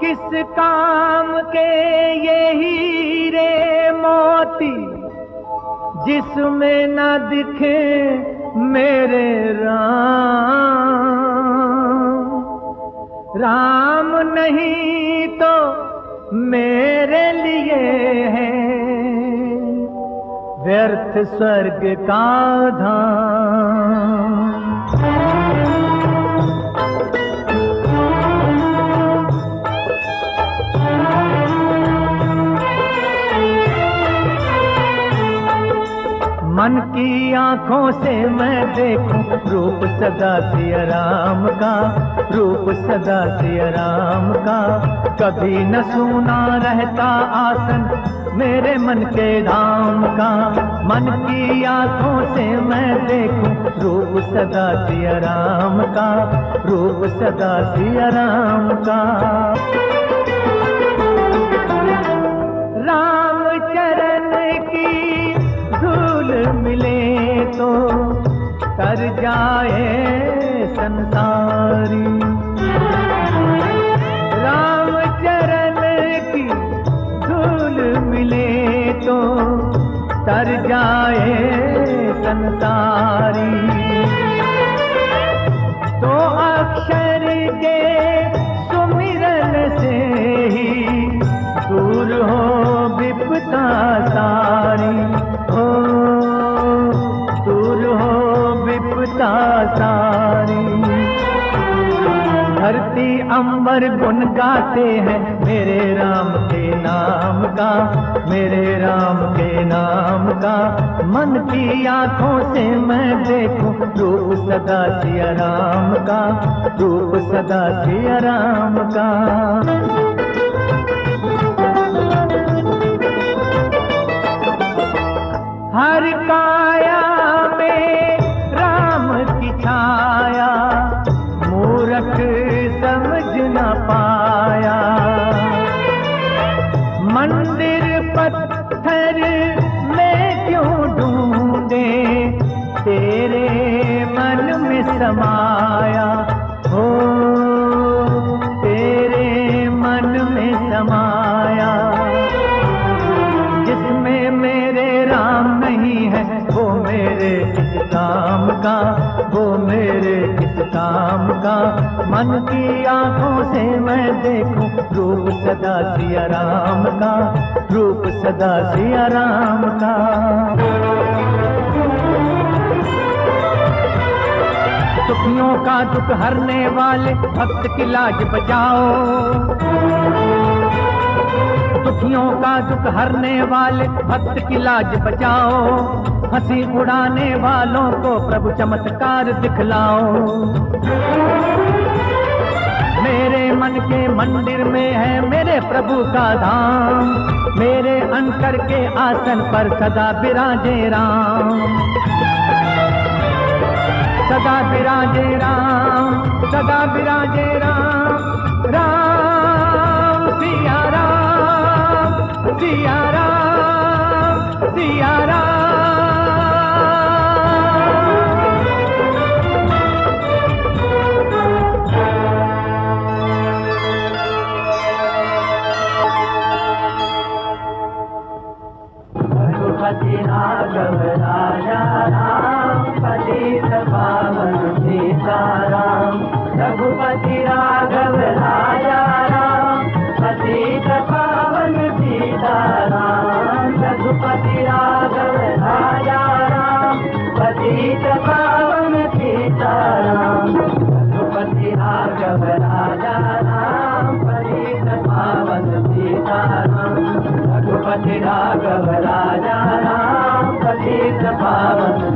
किस काम के ये हीरे मोती जिसमें न दिखे मेरे राम। राम नहीं तो मेरे लिए है व्यर्थ स्वर्ग का धाम। मन की आंखों से मैं देखूं रूप सदा सिया राम का, रूप सदा सिया राम का। कभी न सूना रहता आसन मेरे मन के धाम का। मन की आंखों से मैं देखूं रूप सदा सिया राम का, रूप सदा सिया राम का। राम चरण की धूल मिले तो तर जाए संसारी। राम चरण की धूल मिले तो तर जाए संसारी। तो अक्षर के सुमिरन से ही दूर हो विपदा सारी। दूर हो विपदा सारी। धरती अंबर गुन गाते हैं मेरे राम के नाम का, मेरे राम के नाम का। मन की आंखों से मैं देखूं रूप सदा सिया राम का, रूप सदा सिया राम का। हर काया में राम की छाया मूरख समझ न पाया। मंदिर पत्थर में क्यों ढूंढे तेरे मन में समाया। हो तेरे मन में समाया। जिसमें मेरे राम नहीं है वो मेरे किस काम का, वो मेरे किस काम का। मन की आंखों से मैं देखूं रूप सदा सिया राम का, रूप सदा सिया राम का। दुखियों का दुख हरने वाले भक्त की लाज बचाओ। दुखियों का दुख हरने वाले भक्त की लाज बचाओ। हंसी उड़ाने वालों को प्रभु चमत्कार दिखलाओ। मेरे मन के मंदिर में है मेरे प्रभु का धाम। मेरे अंतर के आसन पर सदा विराजे राम, सदा विराजे राम, सदा विराजे राम। राम सिया राम, सिया राम, सिया राम। रघुपति राघव राजा राम, पतित पावन सीताराम। रघुपति राघव राजा राम, पतित पावन सीताराम। रघुपति राघव राजा राम, पतित पावन सीताराम। रघुपति राघव राजा राम, पतित पावन सीताराम। रघुपति राघव राजा राम, पतित पावन